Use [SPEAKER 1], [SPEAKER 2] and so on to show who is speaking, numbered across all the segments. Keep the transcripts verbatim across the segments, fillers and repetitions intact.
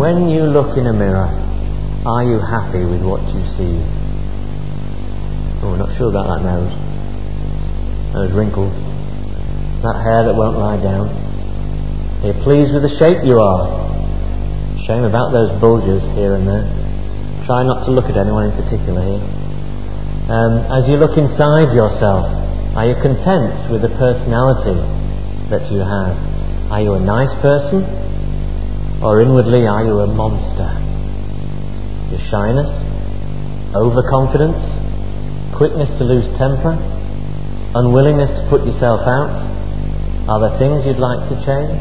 [SPEAKER 1] When you look in a mirror, are you happy with what you see? Oh, not sure about that nose. Those wrinkles. That hair that won't lie down. Are you pleased with the shape you are? Shame about those bulges here and there. Try not to look at anyone in particular here. Um, as you look inside yourself, are you content with the personality that you have? Are you a nice person? Or inwardly are you a monster? Your shyness, overconfidence, quickness to lose temper, unwillingness to put yourself out, are there things you'd like to change?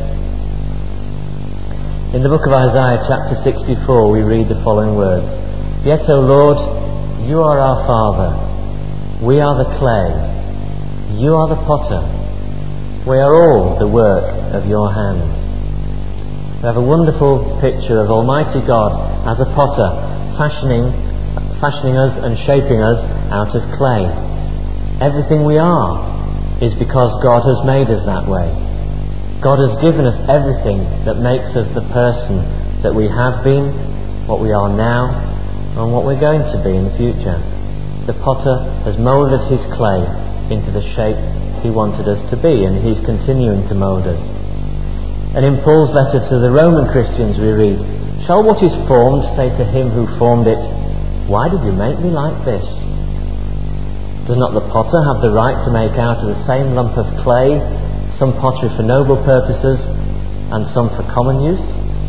[SPEAKER 1] In the book of Isaiah chapter sixty-four we read the following words: Yet, O Lord, you are our Father, we are the clay, you are the potter, we are all the work of your hand. We have a wonderful picture of Almighty God as a potter, fashioning, fashioning us and shaping us out of clay. Everything we are is because God has made us that way. God has given us everything that makes us the person that we have been, what we are now, and what we're going to be in the future. The potter has moulded his clay into the shape he wanted us to be, and he's continuing to mould us. And in Paul's letter to the Roman Christians we read, Shall what is formed say to him who formed it, Why did you make me like this? Does not the potter have the right to make out of the same lump of clay some pottery for noble purposes and some for common use?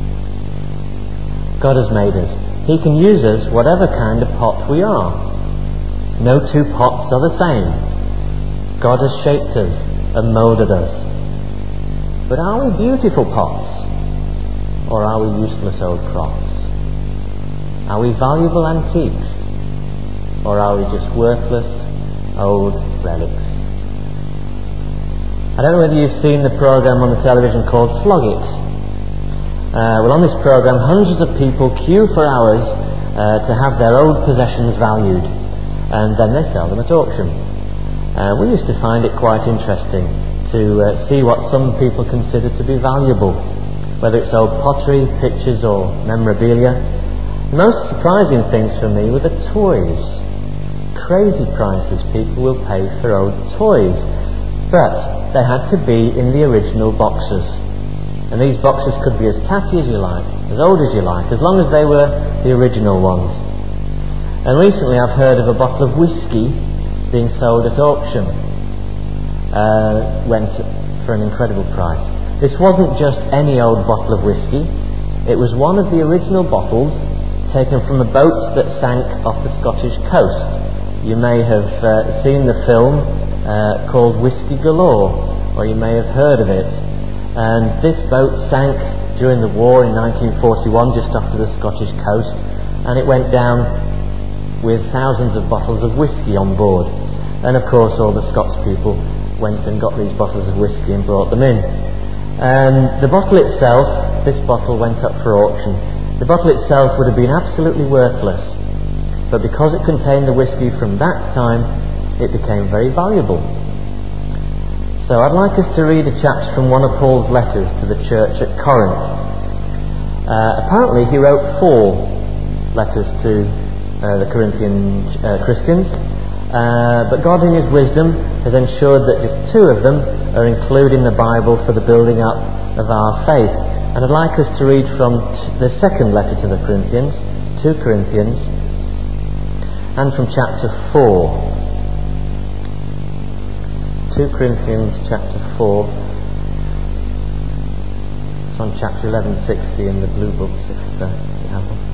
[SPEAKER 1] God has made us. He can use us whatever kind of pot we are. No two pots are the same. God has shaped us and moulded us. But are we beautiful pots? Or are we useless old crops? Are we valuable antiques? Or are we just worthless old relics? I don't know whether you've seen the programme on the television called Flog It. Uh, well, on this programme, hundreds of people queue for hours uh, to have their old possessions valued, and then they sell them at auction. Uh, we used to find it quite interesting to uh, see what some people consider to be valuable, whether it's old pottery, pictures or memorabilia. The most surprising things for me were the toys. Crazy prices people will pay for old toys, but they had to be in the original boxes. And these boxes could be as tatty as you like, as old as you like, as long as they were the original ones. And recently I've heard of a bottle of whiskey being sold at auction. Uh, went for an incredible price. This wasn't just any old bottle of whiskey. It was one of the original bottles taken from the boats that sank off the Scottish coast. You may have uh, seen the film uh, called Whiskey Galore, or you may have heard of it. And this boat sank during the war in nineteen forty-one, just off the Scottish coast, and it went down with thousands of bottles of whiskey on board. And of course all the Scots people went and got these bottles of whiskey and brought them in. And the bottle itself, this bottle went up for auction. The bottle itself would have been absolutely worthless, but because it contained the whiskey from that time, it became very valuable. So I'd like us to read a chapter from one of Paul's letters to the church at Corinth. Uh, apparently he wrote four letters to uh, the Corinthian uh, Christians, uh, but God in his wisdom has ensured that just two of them are included in the Bible for the building up of our faith. And I'd like us to read from t- the second letter to the Corinthians, two Corinthians, and from chapter four. two Corinthians chapter four. It's on chapter eleven sixty in the blue books if uh, you have them.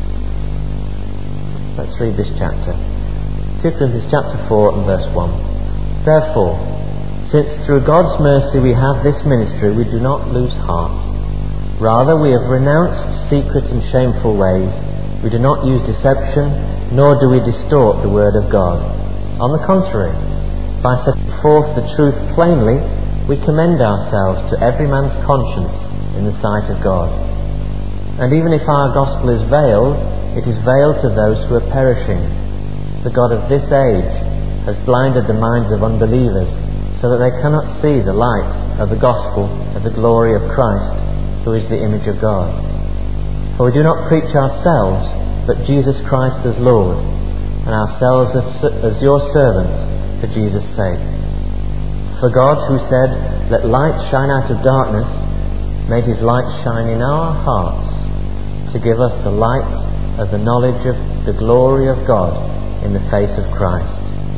[SPEAKER 1] Let's read this chapter. two Corinthians chapter four and verse one. Therefore, since through God's mercy we have this ministry, we do not lose heart. Rather, we have renounced secret and shameful ways. We do not use deception, nor do we distort the word of God. On the contrary, by setting forth the truth plainly, we commend ourselves to every man's conscience in the sight of God. And even if our gospel is veiled, it is veiled to those who are perishing. The God of this age has blinded the minds of unbelievers, so that they cannot see the light of the gospel of the glory of Christ, who is the image of God. For we do not preach ourselves, but Jesus Christ as Lord, and ourselves as, as your servants for Jesus' sake. For God, who said, "Let light shine out of darkness," made his light shine in our hearts to give us the light of the knowledge of the glory of God in the face of Christ.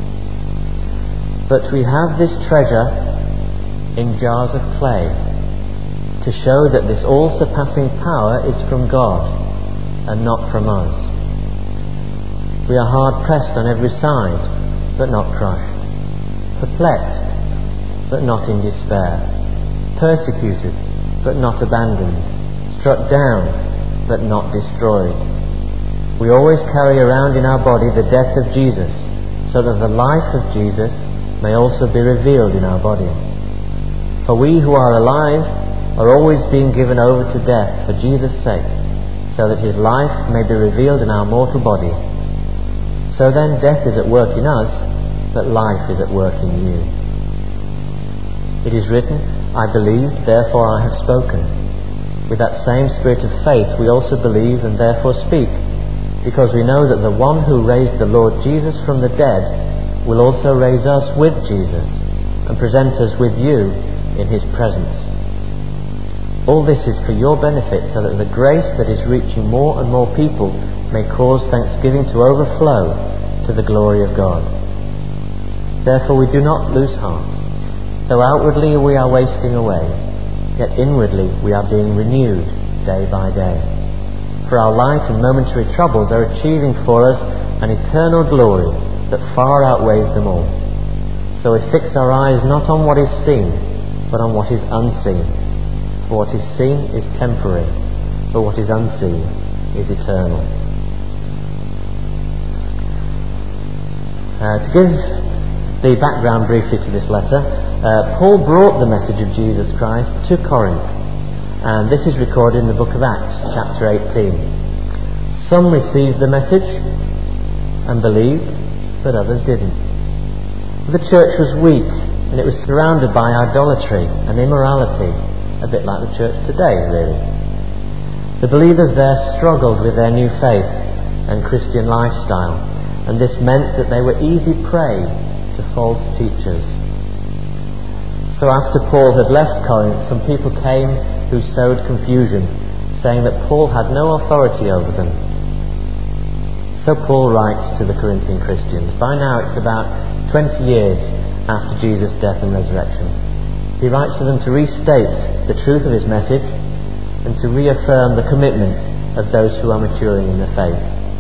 [SPEAKER 1] But we have this treasure in jars of clay, to show that this all-surpassing power is from God and not from us. We are hard-pressed on every side, but not crushed, perplexed, but not in despair, persecuted, but not abandoned, struck down, but not destroyed. We always carry around in our body the death of Jesus, so that the life of Jesus may also be revealed in our body. For we who are alive are always being given over to death for Jesus' sake, so that his life may be revealed in our mortal body. So then death is at work in us, but life is at work in you. It is written, "I believed, therefore I have spoken." With that same spirit of faith we also believe and therefore speak, because we know that the one who raised the Lord Jesus from the dead will also raise us with Jesus and present us with you in his presence. All this is for your benefit, so that the grace that is reaching more and more people may cause thanksgiving to overflow to the glory of God. Therefore we do not lose heart. Though outwardly we are wasting away, yet inwardly we are being renewed day by day. For our light and momentary troubles are achieving for us an eternal glory that far outweighs them all. So we fix our eyes not on what is seen, but on what is unseen. For what is seen is temporary, but what is unseen is eternal. Uh, to give the background briefly to this letter, uh, Paul brought the message of Jesus Christ to Corinth, and this is recorded in the book of Acts, chapter eighteen. Some received the message and believed, but others didn't. The church was weak, and it was surrounded by idolatry and immorality, a bit like the church today, really. The believers there struggled with their new faith and Christian lifestyle, and this meant that they were easy prey to false teachers. So after Paul had left Corinth, some people came who sowed confusion, saying that Paul had no authority over them. So Paul writes to the Corinthian Christians. By now it's about twenty years after Jesus' death and resurrection. He writes to them to restate the truth of his message and to reaffirm the commitment of those who are maturing in the faith.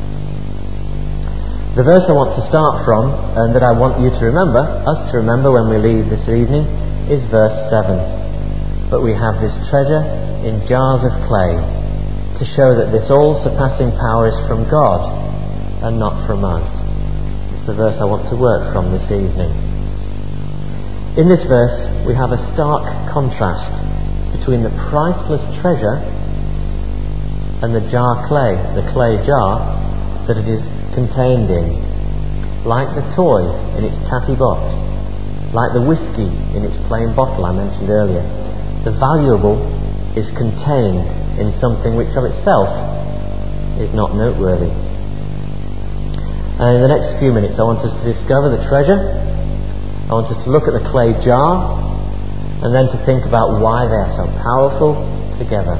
[SPEAKER 1] The verse I want to start from, and that I want you to remember, us to remember when we leave this evening, is verse seven. But we have this treasure in jars of clay, to show that this all-surpassing power is from God and not from us. It's the verse I want to work from this evening. In this verse we have a stark contrast between the priceless treasure and the jar clay, the clay jar that it is contained in. Like the toy in its tatty box, like the whiskey in its plain bottle I mentioned earlier, the valuable is contained in something which of itself is not noteworthy. And in the next few minutes I want us to discover the treasure. I want us to look at the clay jar, and then to think about why they are so powerful together.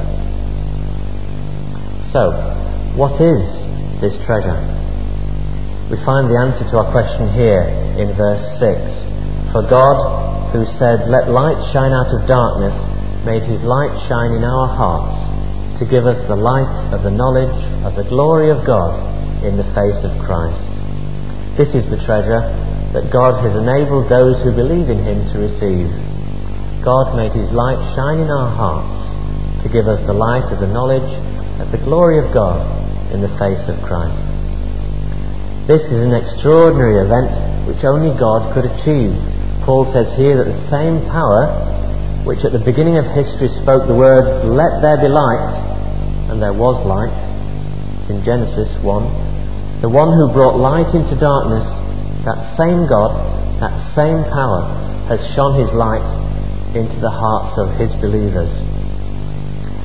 [SPEAKER 1] So, what is this treasure? We find the answer to our question here in verse six. For God, who said, "Let light shine out of darkness," made his light shine in our hearts to give us the light of the knowledge of the glory of God in the face of Christ. This is the treasure that God has enabled those who believe in him to receive. God made his light shine in our hearts to give us the light of the knowledge of the glory of God in the face of Christ. This is an extraordinary event which only God could achieve. Paul says here that the same power which at the beginning of history spoke the words, "Let there be light," and there was light, it's in Genesis one, the one who brought light into darkness, that same God, that same power, has shone his light into the hearts of his believers.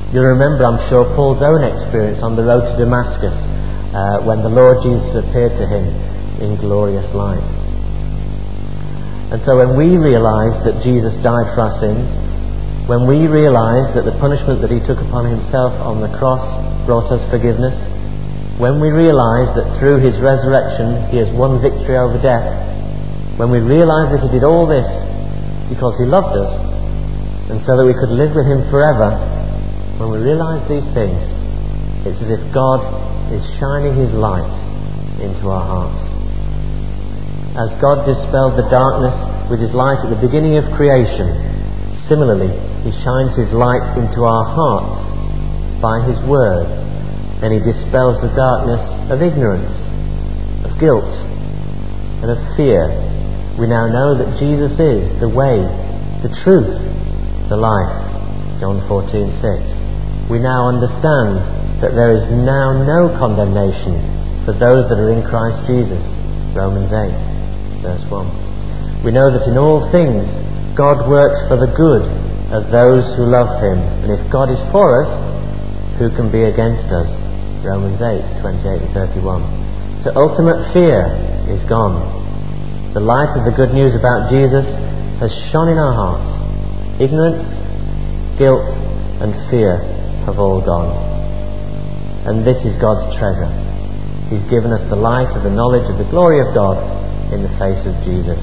[SPEAKER 1] You'll remember, I'm sure, Paul's own experience on the road to Damascus uh, when the Lord Jesus appeared to him in glorious light. And so when we realise that Jesus died for our sins, when we realise that the punishment that he took upon himself on the cross brought us forgiveness, when we realise that through his resurrection he has won victory over death, when we realise that he did all this because he loved us, and so that we could live with him forever, when we realise these things, it's as if God is shining his light into our hearts. As God dispelled the darkness with his light at the beginning of creation, similarly he shines his light into our hearts by his word, and he dispels the darkness of ignorance, of guilt, and of fear. We now know that Jesus is the way, the truth, the life. John fourteen six. We now understand that there is now no condemnation for those that are in Christ Jesus. Romans eight, verse one. We know that in all things God works for the good of those who love him, and if God is for us, who can be against us? Romans eight, twenty-eight and thirty-one. So ultimate fear is gone. The light of the good news about Jesus has shone in our hearts. Ignorance, guilt and fear have all gone. And this is God's treasure. He's given us the light of the knowledge of the glory of God in the face of Jesus.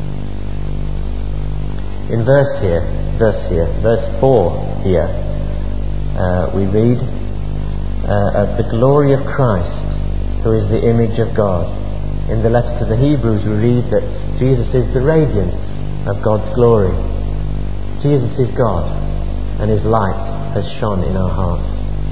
[SPEAKER 1] In verse here, verse here, verse four here, uh, we read uh, of the glory of Christ, who is the image of God. In the letter to the Hebrews we read that Jesus is the radiance of God's glory. Jesus is God, and his light has shone in our hearts.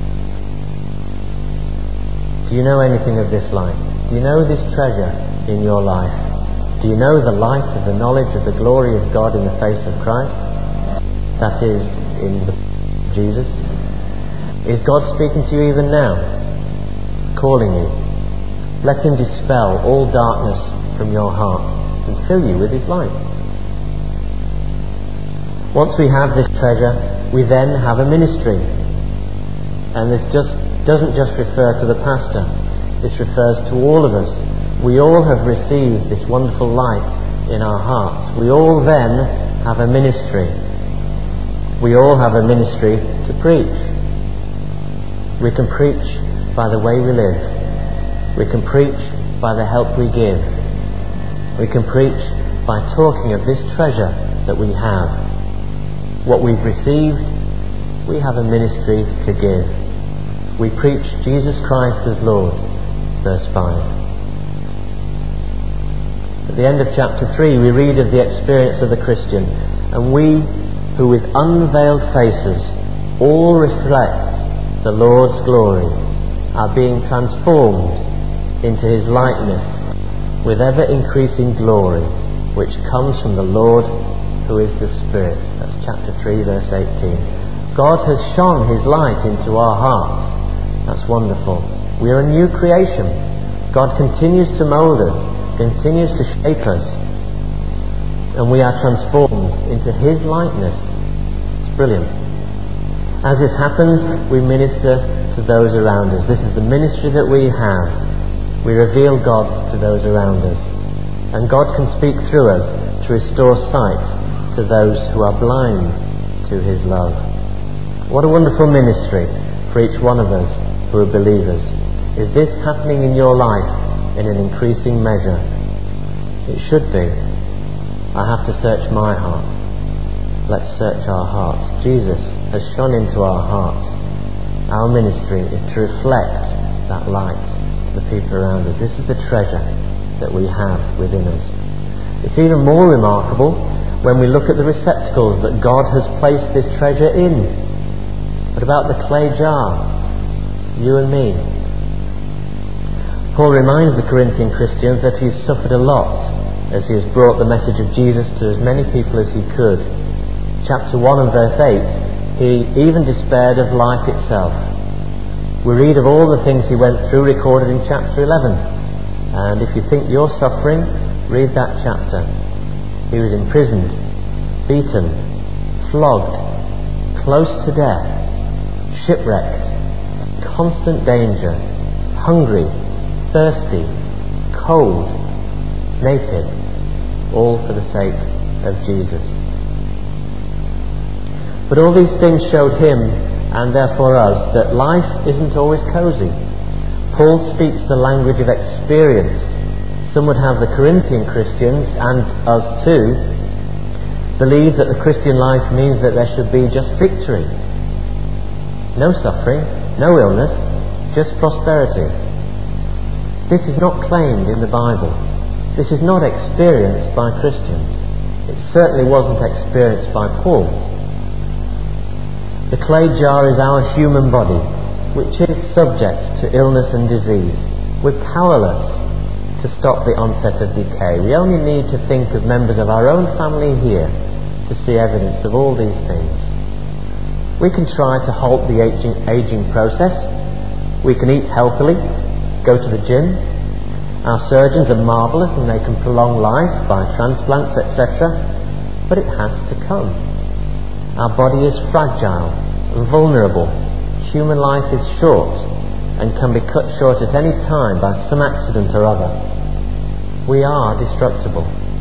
[SPEAKER 1] Do you know anything of this light? Do you know this treasure in your life? Do you know the light of the knowledge of the glory of God in the face of Christ? That is, in the Jesus. Is God speaking to you even now? Calling you? Let him dispel all darkness from your heart and fill you with his light. Once we have this treasure, we then have a ministry. And this just doesn't just refer to the pastor. This refers to all of us. We all have received this wonderful light in our hearts. We all then have a ministry. We all have a ministry to preach. We can preach by the way we live. We can preach by the help we give. We can preach by talking of this treasure that we have. What we've received, we have a ministry to give. We preach Jesus Christ as Lord. Verse five. At the end of chapter three we read of the experience of the Christian, and we who with unveiled faces all reflect the Lord's glory are being transformed into his likeness with ever increasing glory, which comes from the Lord who is the Spirit. That's chapter three verse eighteen. God has shone his light into our hearts. That's wonderful. We are a new creation. God continues to mould us, continues to shape us, and we are transformed into his likeness. It's brilliant. As this happens, we minister to those around us. This is the ministry that we have. We reveal God to those around us. And God can speak through us to restore sight to those who are blind to his love. What a wonderful ministry for each one of us who are believers. Is this happening in your life in an increasing measure? It should be. I have to search my heart. Let's search our hearts. Jesus has shone into our hearts. Our ministry is to reflect that light to the people around us. This is the treasure that we have within us. It's even more remarkable when we look at the receptacles that God has placed this treasure in. What about the clay jar? You and me. Paul reminds the Corinthian Christians that he's suffered a lot as he has brought the message of Jesus to as many people as he could. Chapter one and verse eight, he even despaired of life itself. We read of all the things he went through recorded in chapter eleven. And if you think you're suffering, read that chapter. He was imprisoned, beaten, flogged, close to death, shipwrecked, constant danger, hungry, thirsty, cold, naked, all for the sake of Jesus. But all these things showed him, and therefore us, that life isn't always cosy. Paul speaks the language of experience. Some would have the Corinthian Christians, and us too, believe that the Christian life means that there should be just victory. No suffering, no illness, just prosperity. This is not claimed in the Bible. This is not experienced by Christians. It certainly wasn't experienced by Paul. The clay jar is our human body, which is subject to illness and disease. We're powerless to stop the onset of decay. We only need to think of members of our own family here to see evidence of all these things. We can try to halt the aging, aging process. We can eat healthily, go to the gym. Our surgeons are marvellous and they can prolong life by transplants, et cetera. But it has to come. Our body is fragile and vulnerable. Human life is short and can be cut short at any time by some accident or other. We are destructible.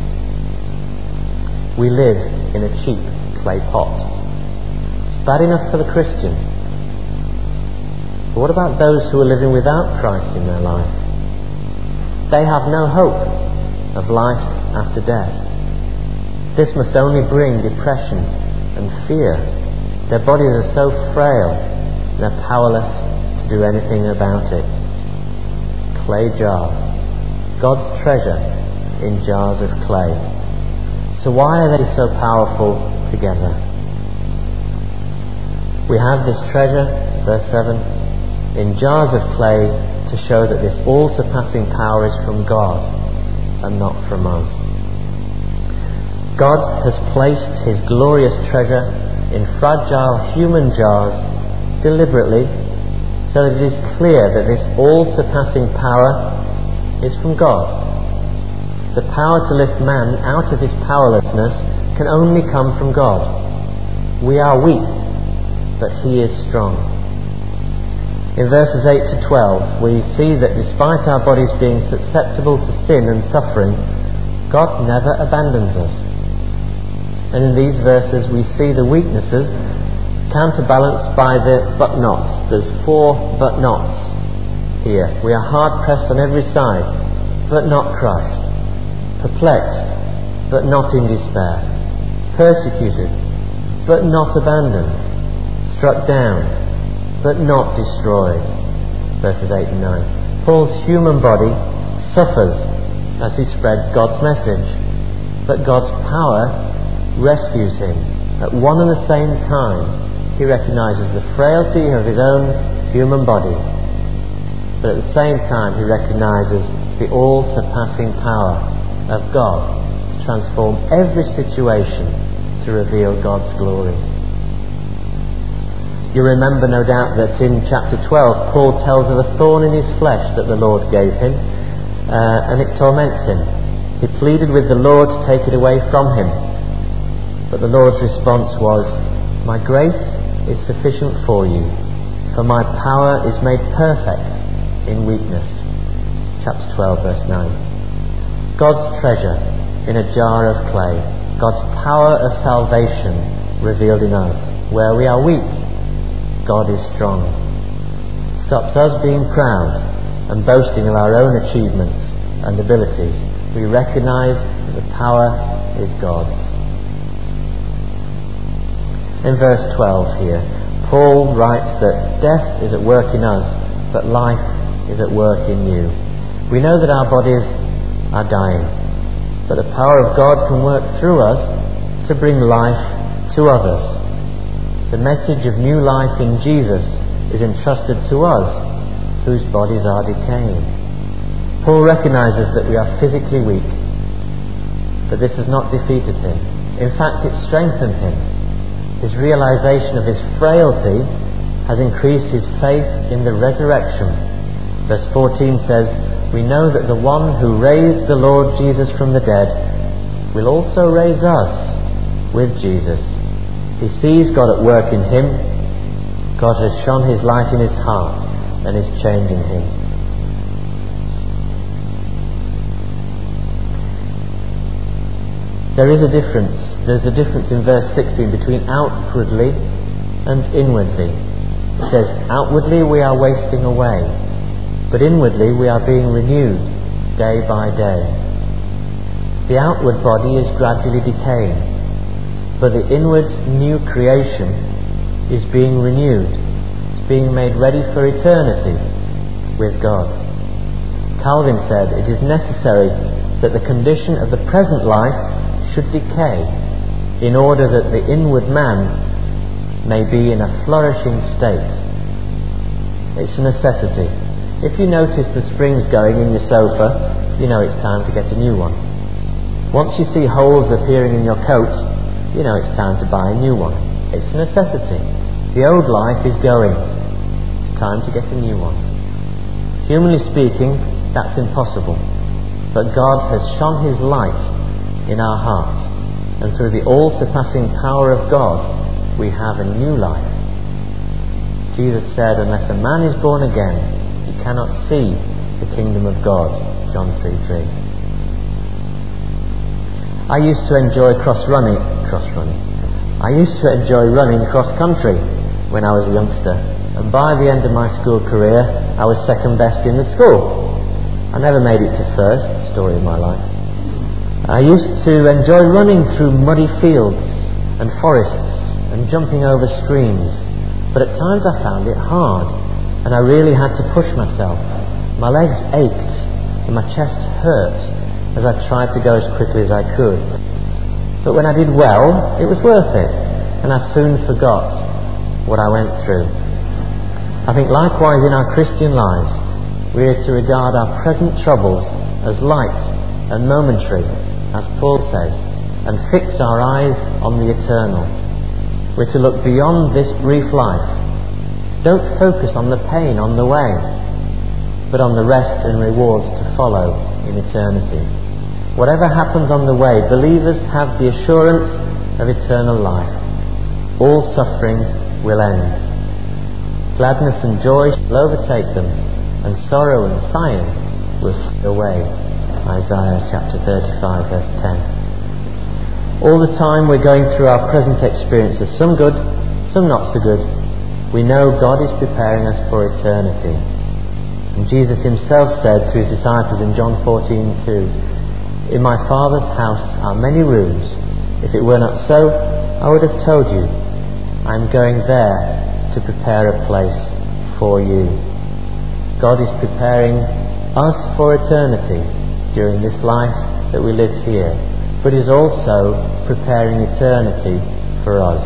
[SPEAKER 1] We live in a cheap clay pot. It's bad enough for the Christian. But what about those who are living without Christ in their life? They have no hope of life after death. This must only bring depression and fear. Their bodies are so frail, they're powerless to do anything about it. Clay jar. God's treasure in jars of clay. So why are they so powerful together? We have this treasure, verse seven, in jars of clay to show that this all-surpassing power is from God and not from us. God has placed his glorious treasure in fragile human jars deliberately so that it is clear that this all-surpassing power is from God. The power to lift man out of his powerlessness can only come from God. We are weak, but he is strong. In verses eight to twelve, we see that despite our bodies being susceptible to sin and suffering, God never abandons us. And in these verses we see the weaknesses counterbalanced by the but nots. There's four but nots here. We are hard pressed on every side, but not crushed. Perplexed, but not in despair. Persecuted, but not abandoned. Struck down, but not destroyed. Verses eight and nine. Paul's human body suffers as he spreads God's message, but God's power rescues him. At one and the same time, he recognizes the frailty of his own human body, but at the same time he recognizes the all-surpassing power of God to transform every situation to reveal God's glory. You remember, no doubt, that in chapter twelve, Paul tells of a thorn in his flesh that the Lord gave him, uh, and it torments him. He pleaded with the Lord to take it away from him. But the Lord's response was, "My grace is sufficient for you, for my power is made perfect in weakness." Chapter twelve, verse nine. God's treasure in a jar of clay. God's power of salvation revealed in us. Where we are weak, God is strong. Stops us being proud and boasting of our own achievements and abilities. We recognise that the power is God's. In verse twelve here, Paul writes that death is at work in us, but life is at work in you. We know that our bodies are dying, but the power of God can work through us to bring life to others. The message of new life in Jesus is entrusted to us, whose bodies are decaying. Paul recognises that we are physically weak, but this has not defeated him. In fact, it strengthened him. His realisation of his frailty has increased his faith in the resurrection. Verse fourteen says, "We know that the one who raised the Lord Jesus from the dead will also raise us with Jesus." He sees God at work in him, God has shone his light in his heart and is changing him. There is a difference. There's a difference in verse sixteen between outwardly and inwardly. It says, outwardly we are wasting away, but inwardly we are being renewed day by day. The outward body is gradually decaying, but the inward new creation is being renewed. It's being made ready for eternity with God. Calvin said, it is necessary that the condition of the present life should decay in order that the inward man may be in a flourishing state. It's a necessity. If you notice the springs going in your sofa, you know it's time to get a new one. Once you see holes appearing in your coat, you know it's time to buy a new one. It's a necessity. The old life is going. It's time to get a new one. Humanly speaking, that's impossible. But God has shone his light in our hearts, and through the all-surpassing power of God, we have a new life. Jesus said, unless a man is born again, he cannot see the kingdom of God. John three three. I used to enjoy cross running, cross running. I used to enjoy running cross country when I was a youngster, and by the end of my school career, I was second best in the school. I never made it to first, story of my life. I used to enjoy running through muddy fields and forests and jumping over streams, but at times I found it hard, and I really had to push myself. My legs ached and my chest hurt as I tried to go as quickly as I could. But when I did well, it was worth it, and I soon forgot what I went through. I think likewise in our Christian lives, we are to regard our present troubles as light and momentary, as Paul says, and fix our eyes on the eternal. We're to look beyond this brief life. Don't focus on the pain on the way, but on the rest and rewards to follow in eternity. Whatever happens on the way, believers have the assurance of eternal life. All suffering will end. Gladness and joy shall overtake them, and sorrow and sighing will fade away. Isaiah chapter thirty-five verse ten. All the time we're going through our present experiences, some good, some not so good, we know God is preparing us for eternity. And Jesus himself said to his disciples in John fourteen two, in my Father's house are many rooms. If it were not so, I would have told you. I am going there to prepare a place for you. God is preparing us for eternity during this life that we live here, but is also preparing eternity for us.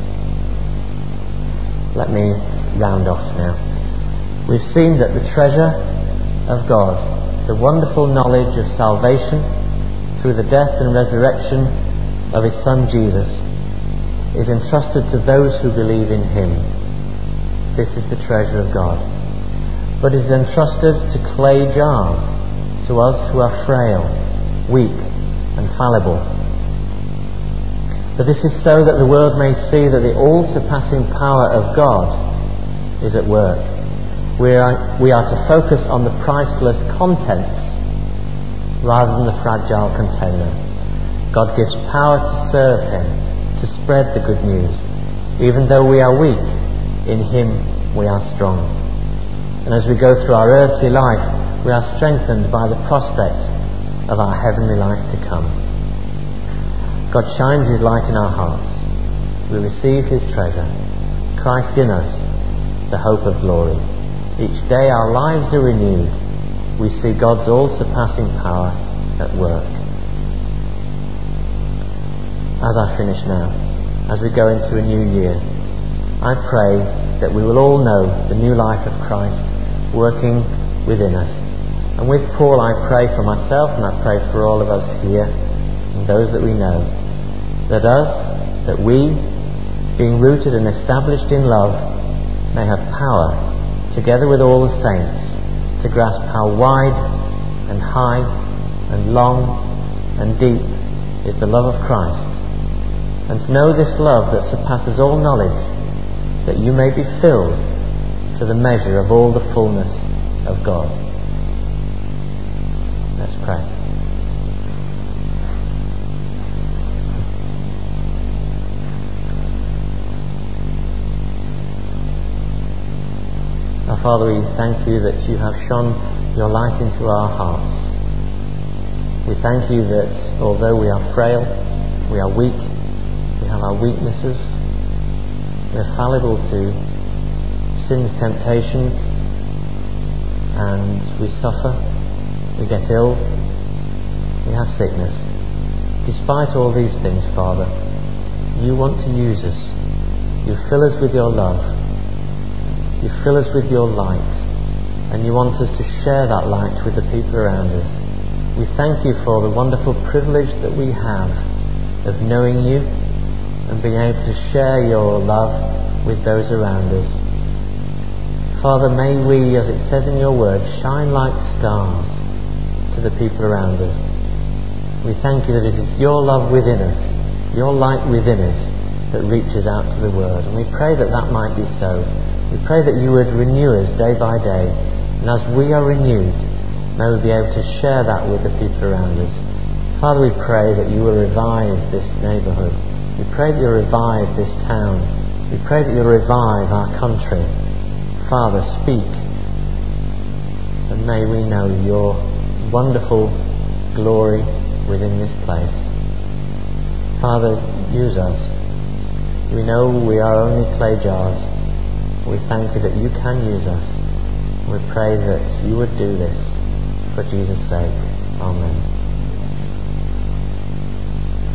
[SPEAKER 1] Let me round off now. We've seen that the treasure of God, the wonderful knowledge of salvation through the death and resurrection of his Son Jesus, is entrusted to those who believe in him. This is the treasure of God. But it is entrusted to clay jars, to us who are frail, weak and fallible. But this is so that the world may see that the all-surpassing power of God is at work. We are, we are to focus on the priceless contents rather than the fragile container. God gives power to serve him, to spread the good news. Even though we are weak, in him we are strong. And as we go through our earthly life, we are strengthened by the prospect of our heavenly life to come. God shines his light in our hearts. We receive his treasure, Christ in us, the hope of glory. Each day our lives are renewed. We see God's all-surpassing power at work. As I finish now, as we go into a new year, I pray that we will all know the new life of Christ working within us. And with Paul, I pray for myself, and I pray for all of us here and those that we know, that us, that we, being rooted and established in love, may have power, together with all the saints, to grasp how wide and high and long and deep is the love of Christ, and to know this love that surpasses all knowledge, that you may be filled to the measure of all the fullness of God. Let's pray. Our Father, we thank you that you have shone your light into our hearts. We thank you that although we are frail, we are weak, we have our weaknesses, we are fallible to sin's temptations, and we suffer, we get ill, we have sickness. Despite all these things, Father, you want to use us. You fill us with your love. You fill us with your light, and you want us to share that light with the people around us. We thank you for the wonderful privilege that we have of knowing you and being able to share your love with those around us. Father, may we, as it says in your word, shine like stars to the people around us. We thank you that it is your love within us, your light within us, that reaches out to the world. And we pray that that might be so. We pray that you would renew us day by day. And as we are renewed, may we be able to share that with the people around us. Father, we pray that you will revive this neighbourhood. We pray that you'll revive this town. We pray that you'll revive our country. Father, speak. And may we know your wonderful glory within this place. Father, use us. We know we are only clay jars. We thank you that you can use us. We pray that you would do this for Jesus' sake. Amen.